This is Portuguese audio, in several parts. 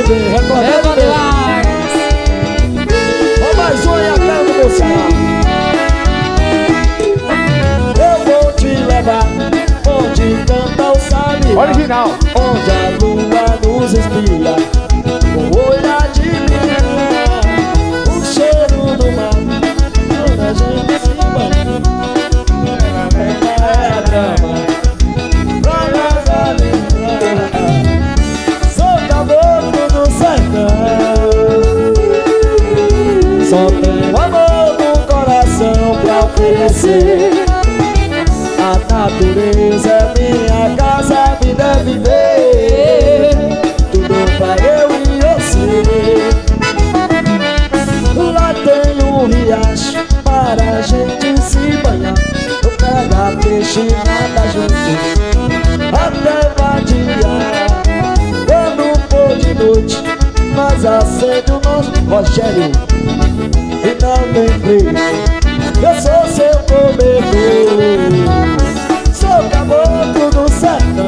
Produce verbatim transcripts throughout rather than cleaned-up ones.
bem, recordando bem. Ó, mais um e a cara do meu Ceará. Eu vou te levar onde canta o sabiá, original, onde a lua nos espia, com o olhar de menina, o cheiro do mar, onde a gente se banha. É a grama pra nós alegrar. Sou caboclo do sertão, só tenho amor no coração pra oferecer. A natureza é minha casa, vida é viver, tudo pra eu e você. Lá tem um riacho para a gente se banhar, eu pego peixe e nada juntos até vadiar. Quando for de noite, nós acende o nosso Rogério e não tem freio. Eu sou seu comedor, sou caboclo do sertão,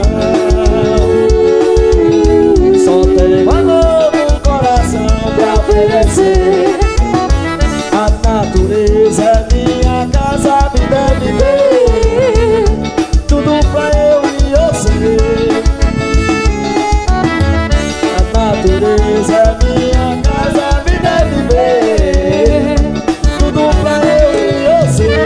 só tenho amor no coração pra oferecer. A natureza é minha casa, a vida é viver, tudo pra eu e você. A natureza é minha casa, a vida é viver, tudo pra eu e você.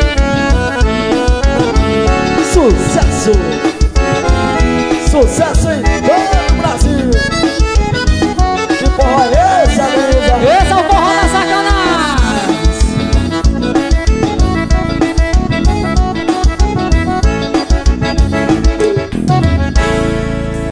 Sucesso! Sucesso, hein?